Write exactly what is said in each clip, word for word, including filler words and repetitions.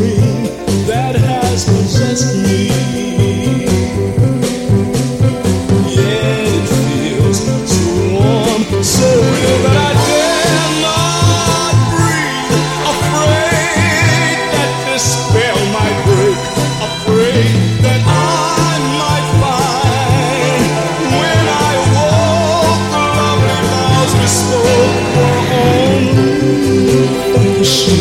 dream that has possessed me. Yeah, it feels so warm, so real that I dare not breathe. Afraid that this spell might break. Afraid that I might find when I awoke the lovely vows we spoke were only fantasy.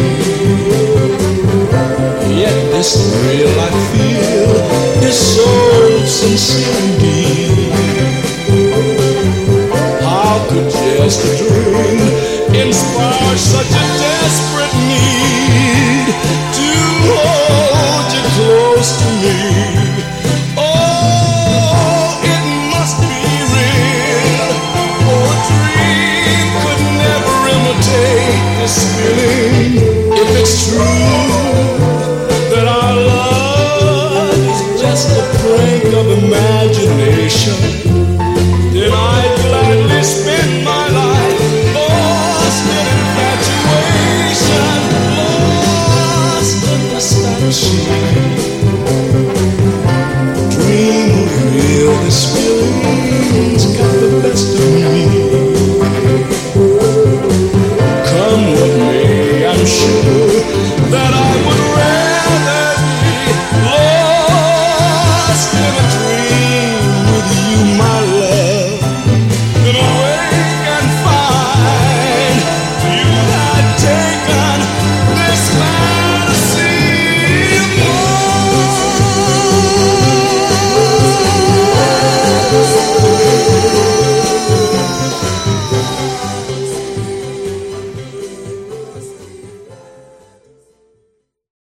Yet this thrill I feel is so sincere indeed. How could just a dream inspire such a desperate need to hold you close to me? Oh, it must be real, for a dream could never imitate this feeling. If it's true that our love is just a prank of imagination, then I'd gladly spend my life lost in infatuation, lost in this fantasy.